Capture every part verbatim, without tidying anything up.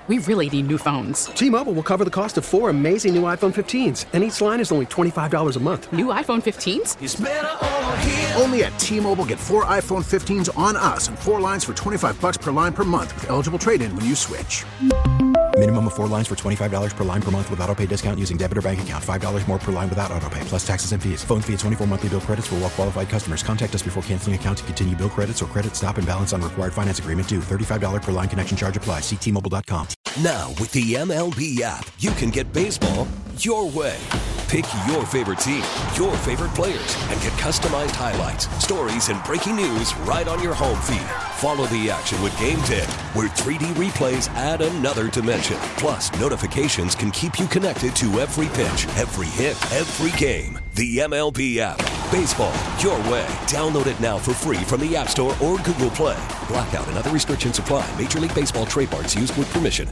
We really need new phones. T-Mobile will cover the cost of four amazing new iPhone fifteens, and each line is only twenty-five dollars a month. New iPhone fifteens? It's better over here. Only at T-Mobile, get four iPhone fifteens on us and four lines for twenty-five dollars per line per month with eligible trade-in when you switch. Minimum of four lines for twenty-five dollars per line per month with autopay discount using debit or bank account. five dollars more per line without autopay, plus taxes and fees. Phone fee at twenty-four monthly bill credits for well-qualified customers. Contact us before canceling account to continue bill credits or credit stop and balance on required finance agreement due. thirty-five dollars per line connection charge applies. See T Mobile dot com. Now, with the M L B app, you can get baseball your way. Pick your favorite team, your favorite players, and get customized highlights, stories, and breaking news right on your home feed. Follow the action with Game Day, where three D replays add another dimension. Plus, notifications can keep you connected to every pitch, every hit, every game. The M L B app. Baseball your way. Download it now for free from the App Store or Google Play. Blackout and other restrictions apply. Major League Baseball trademarks used with permission.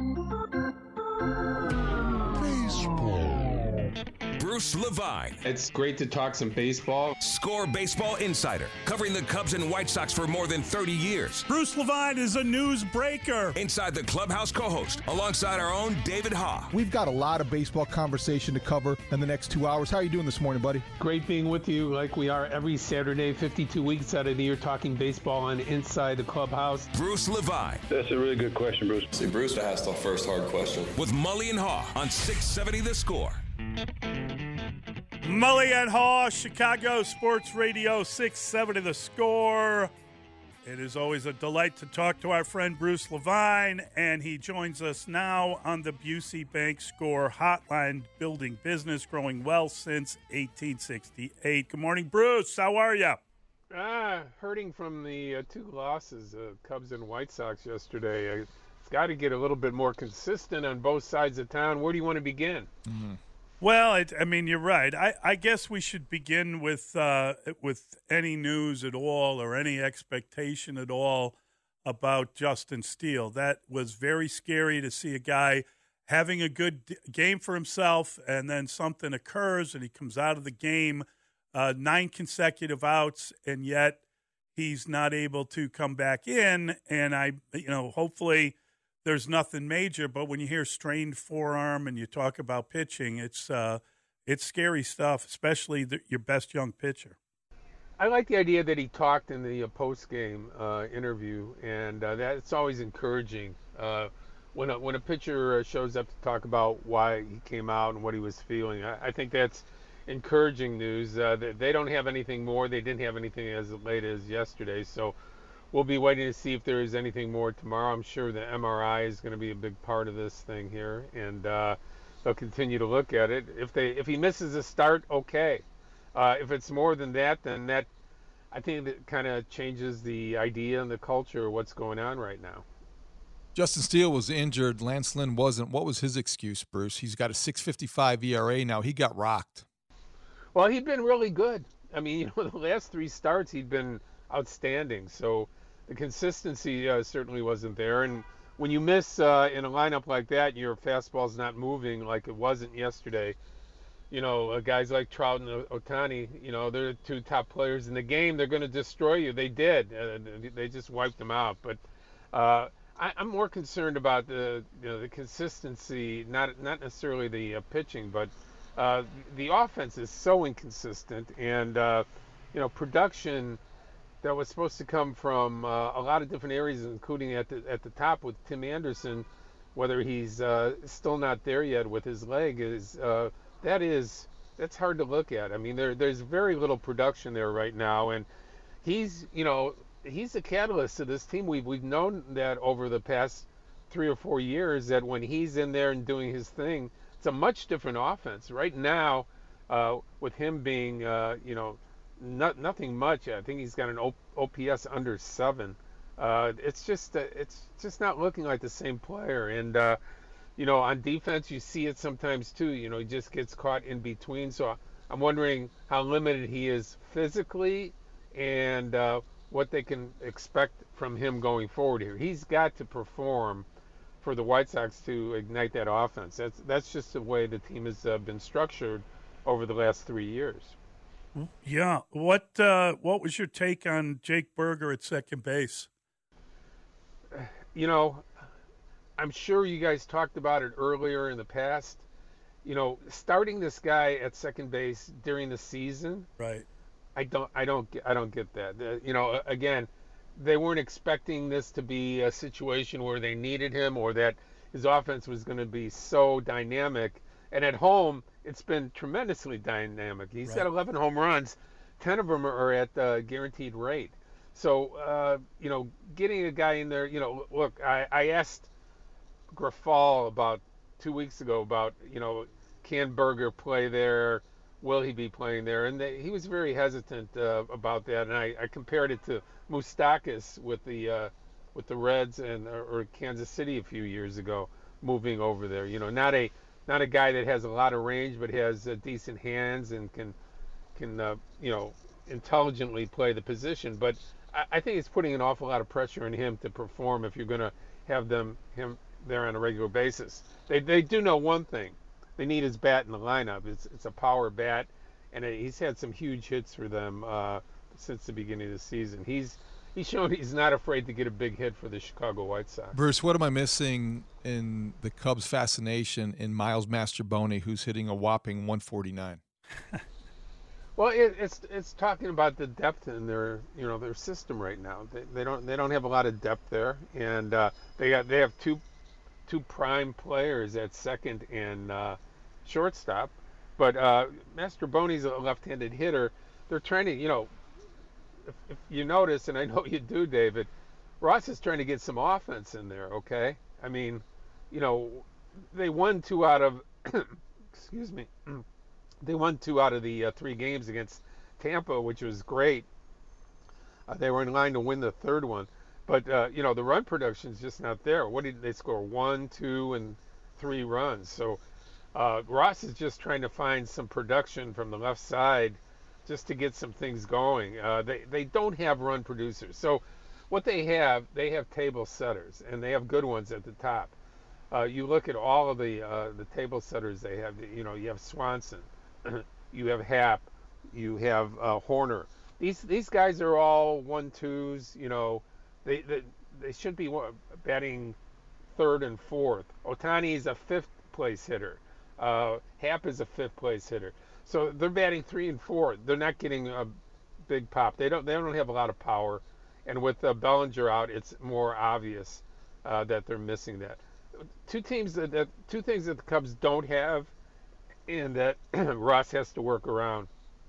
Bruce Levine. It's great to talk some baseball. Score Baseball Insider, covering the Cubs and White Sox for more than thirty years. Bruce Levine is a newsbreaker. Inside the Clubhouse co-host, alongside our own David Ha. We've got a lot of baseball conversation to cover in the next two hours. How are you doing this morning, buddy? Great being with you like we are every Saturday, fifty-two weeks out of the year, talking baseball on Inside the Clubhouse. Bruce Levine. That's a really good question, Bruce. See, Bruce asked the first hard question. With Mully and Ha on six seventy The Score. Mully and Haw, Chicago Sports Radio, six seventy The Score. It is always a delight to talk to our friend Bruce Levine, and he joins us now on the Busey Bank Score Hotline, building business, growing well since eighteen sixty-eight. Good morning, Bruce. How are you? Ah, hurting from the uh, two losses, uh, Cubs and White Sox yesterday. Uh, it's got to get a little bit more consistent on both sides of town. Where do you want to begin? Mm-hmm. Well, it, I mean, you're right. I, I guess we should begin with uh, with any news at all or any expectation at all about Justin Steele. That was very scary to see a guy having a good d- game for himself, and then something occurs and he comes out of the game, uh, nine consecutive outs, and yet he's not able to come back in. And I, you know, hopefully there's nothing major, but when you hear strained forearm and you talk about pitching, it's uh, it's scary stuff, especially the, your best young pitcher. I like the idea that he talked in the uh, post-game uh, interview, and uh, that's always encouraging. Uh, when a, when a pitcher shows up to talk about why he came out and what he was feeling, I, I think that's encouraging news. Uh, they, they don't have anything more. They didn't have anything as late as yesterday, so we'll be waiting to see if there is anything more tomorrow. I'm sure the M R I is going to be a big part of this thing here, and uh, they'll continue to look at it. If they if he misses a start, okay. Uh, if it's more than that, then that I think that kind of changes the idea and the culture of what's going on right now. Justin Steele was injured. Lance Lynn wasn't. What was his excuse, Bruce? He's got a six fifty-five E R A now. He got rocked. Well, he'd been really good. I mean, you know, the last three starts he'd been outstanding. So the consistency uh, certainly wasn't there, and when you miss uh, in a lineup like that, your fastball's not moving like it wasn't yesterday. You know, uh, guys like Trout and Ohtani, you know, they're the two top players in the game. They're going to destroy you. They did. Uh, they just wiped them out. But uh, I, I'm more concerned about the you know the consistency, not not necessarily the uh, pitching, but uh, the offense is so inconsistent, and uh, you know, production that was supposed to come from uh, a lot of different areas, including at the at the top with Tim Anderson, whether he's uh, still not there yet with his leg, is uh, that is that's hard to look at. I mean, there there's very little production there right now, and he's you know he's the catalyst to this team. We've we've known that over the past three or four years that when he's in there and doing his thing, it's a much different offense. Right now, uh, with him being uh, you know. Not, nothing much. I think he's got an O P S under seven. Uh, it's just uh, it's just not looking like the same player. And uh, you know, on defense, you see it sometimes too. You know, he just gets caught in between. So I'm wondering how limited he is physically, and uh, what they can expect from him going forward here. He's got to perform for the White Sox to ignite that offense. That's that's just the way the team has uh, been structured over the last three years. Yeah. What uh, what was your take on Jake Burger at second base? You know, I'm sure you guys talked about it earlier in the past. You know, starting this guy at second base during the season, right? I don't, I don't, get, I don't get that. Uh, you know, again, they weren't expecting this to be a situation where they needed him or that his offense was going to be so dynamic. And at home, it's been tremendously dynamic. He's Right. got eleven home runs, ten of them are at uh, guaranteed rate. So, uh, you know, getting a guy in there, you know, look, I, I asked Grafal about two weeks ago about, you know, can Berger play there? Will he be playing there? And they, he was very hesitant uh, about that. And I, I compared it to Moustakas with the uh, with the Reds and or, or Kansas City a few years ago, moving over there. You know, not a not a guy that has a lot of range, but has uh, decent hands and can can uh, you know intelligently play the position. But I, I think it's putting an awful lot of pressure on him to perform if you're going to have them him there on a regular basis. They they do know one thing: they need his bat in the lineup. It's it's a power bat, and he's had some huge hits for them uh, since the beginning of the season. He's he's shown he's not afraid to get a big hit for the Chicago White Sox. Bruce, what am I missing in the Cubs' fascination in Miles Mastrobone, who's hitting a whopping one forty-nine? Well, it, it's it's talking about the depth in their you know their system right now. They, they don't they don't have a lot of depth there, and uh, they got they have two two prime players at second and uh, shortstop. But uh, Mastrobone's a left-handed hitter. They're trying to you know if, if you notice, and I know you do, David, Ross is trying to get some offense in there. Okay, I mean, you know, they won two out of excuse me. They won two out of the uh, three games against Tampa, which was great. Uh, they were in line to win the third one. But, uh, you know, the run production is just not there. What did they score? One, two, and three runs. So uh, Ross is just trying to find some production from the left side just to get some things going. Uh, they, they don't have run producers. So what they have, they have table setters, and they have good ones at the top. Uh, you look at all of the uh, the table setters they have. You know, you have Swanson. You have Happ, you have uh, Horner. These these guys are all one twos. You know, they they, they should be batting third and fourth. Ohtani is a fifth place hitter. Uh, Happ is a fifth place hitter. So they're batting three and four. They're not getting a big pop. They don't they don't have a lot of power. And with uh, Bellinger out, it's more obvious uh, that they're missing that. Two teams that, that two things that the Cubs don't have, and that Ross has to work around.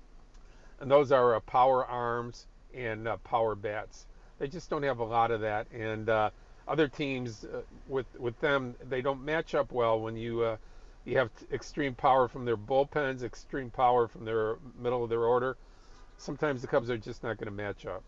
And those are uh, power arms and uh, power bats. They just don't have a lot of that. And uh, other teams, uh, with with them, they don't match up well when you uh, you have t- extreme power from their bullpens, extreme power from their middle of their order. Sometimes the Cubs are just not going to match up.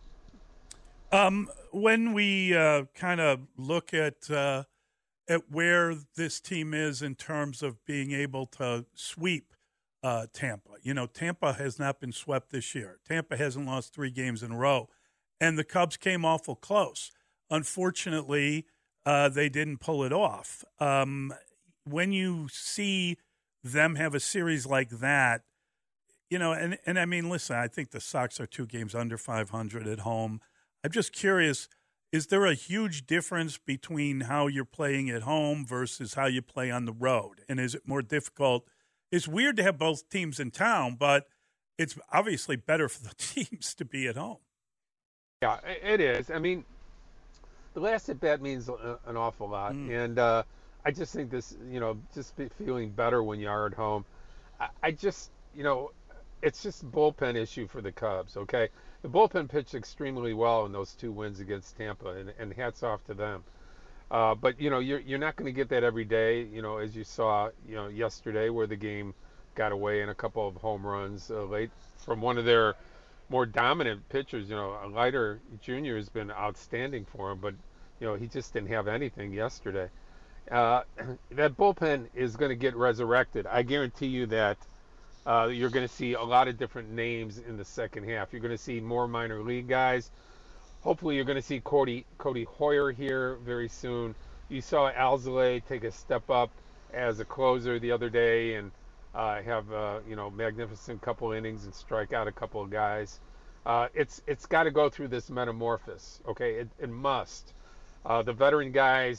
Um, when we uh, kind of look at uh, at where this team is in terms of being able to sweep uh, Tampa. You know, Tampa has not been swept this year. Tampa hasn't lost three games in a row, and the Cubs came awful close. Unfortunately, uh, they didn't pull it off. Um, when you see them have a series like that, you know, and, and I mean, listen, I think the Sox are two games under five hundred at home. I'm just curious, is there a huge difference between how you're playing at home versus how you play on the road? And is it more difficult? It's weird to have both teams in town, but it's obviously better for the teams to be at home. Yeah, it is. I mean, the last at bat means an awful lot. Mm. And uh, I just think this, you know, just be feeling better when you are at home. I, I just, you know, it's just a bullpen issue for the Cubs, okay? The bullpen pitched extremely well in those two wins against Tampa, and, and hats off to them. Uh, but, you know, you're, you're not going to get that every day, you know, as you saw, you know, yesterday where the game got away in a couple of home runs uh, late from one of their more dominant pitchers. You know, Leiter Junior has been outstanding for him, but, you know, he just didn't have anything yesterday. Uh, that bullpen is going to get resurrected. I guarantee you that. Uh, you're going to see a lot of different names in the second half. You're going to see more minor league guys. Hopefully you're going to see Cody, Cody Hoyer here very soon. You saw Alzolay take a step up as a closer the other day and uh, have uh, you know magnificent couple innings and strike out a couple of guys. Uh, it's it's got to go through this metamorphosis. Okay, it, it must. Uh, the veteran guys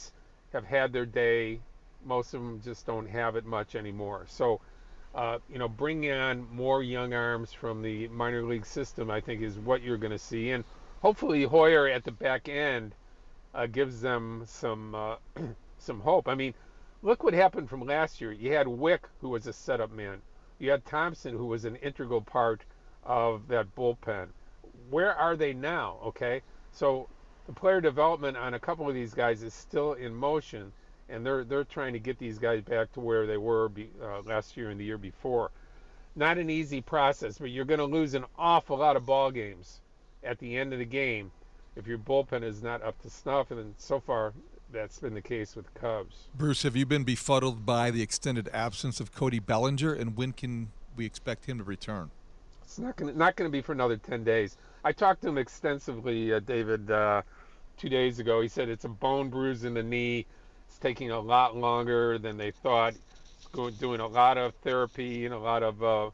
have had their day. Most of them just don't have it much anymore. So, uh, you know, bringing on more young arms from the minor league system, I think, is what you're going to see. And hopefully Hoyer at the back end uh, gives them some uh, some hope. I mean, look what happened from last year. You had Wick, who was a setup man. You had Thompson, who was an integral part of that bullpen. Where are they now? Okay, so the player development on a couple of these guys is still in motion, and they're they're trying to get these guys back to where they were be, uh, last year and the year before. Not an easy process, but you're going to lose an awful lot of ball games at the end of the game if your bullpen is not up to snuff, and so far that's been the case with the Cubs. Bruce, have you been befuddled by the extended absence of Cody Bellinger, and when can we expect him to return? It's not going to not going to be for another ten days. I talked to him extensively, uh, David, uh, two days ago. He said it's a bone bruise in the knee. It's taking a lot longer than they thought. He's going, doing a lot of therapy and a lot of uh,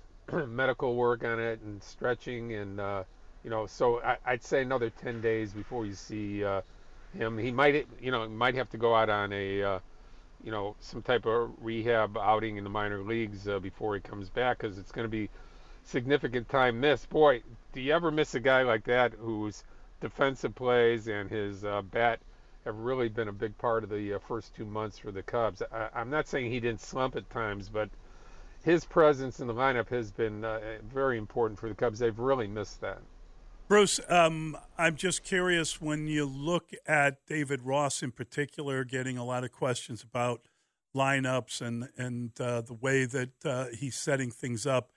medical work on it and stretching. And, uh, you know, so I, I'd say another ten days before you see uh, him. He might, you know, might have to go out on a, uh, you know, some type of rehab outing in the minor leagues uh, before he comes back, because it's going to be significant time missed. Boy, do you ever miss a guy like that whose defensive plays and his uh, bat have really been a big part of the uh, first two months for the Cubs. I, I'm not saying he didn't slump at times, but his presence in the lineup has been uh, very important for the Cubs. They've really missed that. Bruce, um, I'm just curious, when you look at David Ross in particular, getting a lot of questions about lineups and, and uh, the way that uh, he's setting things up,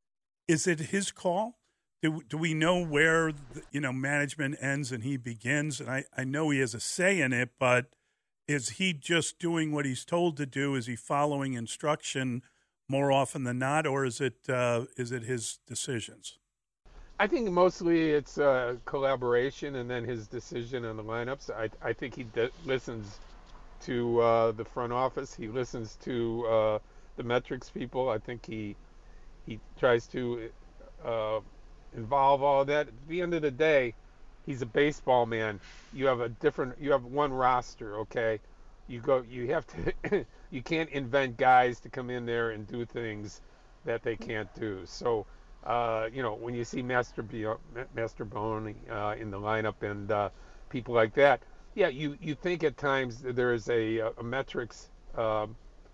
is it his call? Do, do we know where, the, you know, management ends and he begins? And I, I know he has a say in it, but is he just doing what he's told to do? Is he following instruction more often than not, or is it uh, is it his decisions? I think mostly it's uh, collaboration and then his decision on the lineups. I, I think he de- listens to uh, the front office. He listens to uh, the metrics people. I think he he tries to uh, involve all of that. At the end of the day, he's a baseball man. You have a different, you have one roster, okay? You go, you have to, you can't invent guys to come in there and do things that they can't do. So, uh, you know, when you see Master B- Master Bone uh, in the lineup and uh, people like that, yeah, you, you think at times that there is a, a metrics, uh,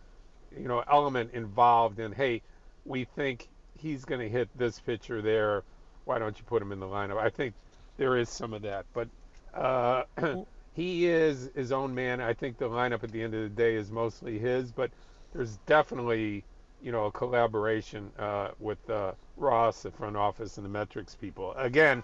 you know, element involved in, hey, we think he's going to hit this pitcher there. Why don't you put him in the lineup? I think there is some of that, but uh, he is his own man. I think the lineup at the end of the day is mostly his, but there's definitely, you know, a collaboration uh, with uh, Ross, the front office, and the metrics people. Again,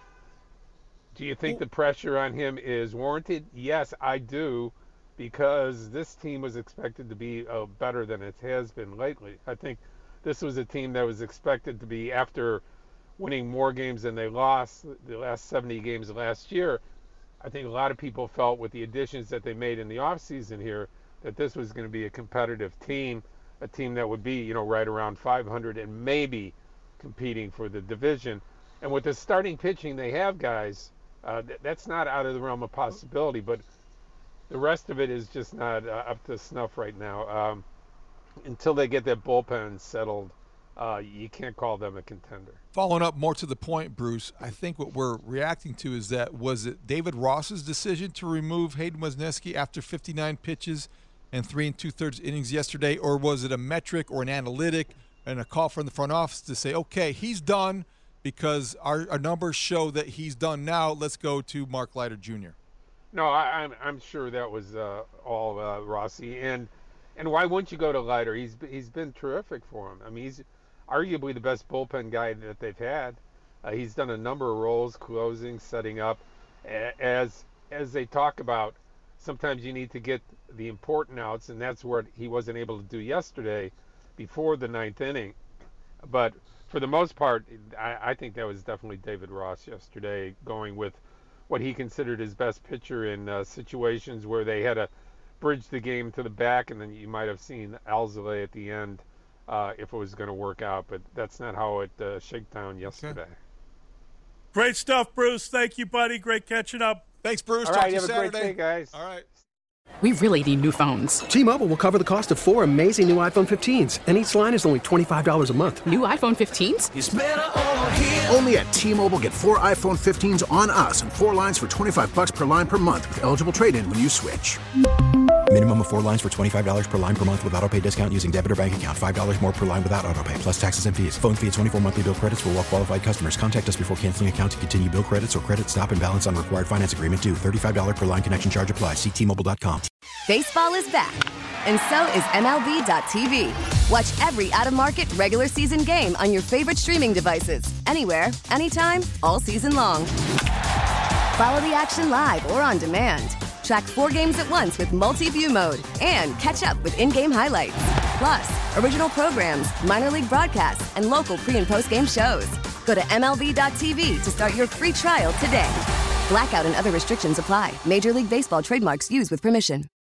do you think the pressure on him is warranted? Yes, I do, because this team was expected to be uh, better than it has been lately. I think this was a team that was expected to be, after winning more games than they lost the last seventy games of last year. I think a lot of people felt, with the additions that they made in the offseason here, that this was going to be a competitive team, a team that would be, you know, right around five hundred and maybe competing for the division. And with the starting pitching they have, guys, uh, th- that's not out of the realm of possibility, but the rest of it is just not uh, up to snuff right now. Um, until they get that bullpen settled, uh, you can't call them a contender. Following up more to the point, Bruce, I think what we're reacting to is that, was it David Ross's decision to remove Hayden Wesneski after fifty-nine pitches and three and two-thirds innings yesterday, or was it a metric or an analytic and a call from the front office to say, okay, he's done because our, our numbers show that he's done now, let's go to Mark Leiter Junior? No, I, I'm I'm sure that was uh, all uh, Rossi, and and why wouldn't you go to Leiter? He's he's been terrific for him. I mean, he's arguably the best bullpen guy that they've had. Uh, he's done a number of roles, closing, setting up. As as they talk about, sometimes you need to get the important outs, and that's what he wasn't able to do yesterday before the ninth inning. But for the most part, I, I think that was definitely David Ross yesterday, going with what he considered his best pitcher in uh, situations where they had to bridge the game to the back, and then you might have seen Alzolay at the end uh, if it was going to work out. But that's not how it uh, shook down yesterday. Okay. Great stuff, Bruce. Thank you, buddy. Great catching up. Thanks, Bruce. All Talk right, to you have Saturday. a great day, guys. All right. We really need new phones. T-Mobile will cover the cost of four amazing new iPhone fifteens, and each line is only twenty-five dollars a month. New iPhone fifteens? It's better over here. Only at T-Mobile, get four iPhone fifteens on us and four lines for twenty-five bucks per line per month with eligible trade-in when you switch. Minimum of four lines for twenty-five dollars per line per month with auto-pay discount using debit or bank account. five dollars more per line without auto-pay, plus taxes and fees. Phone fee at twenty-four monthly bill credits for well-qualified customers. Contact us before canceling account to continue bill credits or credit stop and balance on required finance agreement due. thirty-five dollars per line connection charge applies. See T Mobile dot com. Baseball is back, and so is M L B dot T V. Watch every out-of-market regular season game on your favorite streaming devices. Anywhere, anytime, all season long. Follow the action live or on demand. Track four games at once with multi-view mode and catch up with in-game highlights. Plus, original programs, minor league broadcasts, and local pre- and post-game shows. Go to M L B dot T V to start your free trial today. Blackout and other restrictions apply. Major League Baseball trademarks used with permission.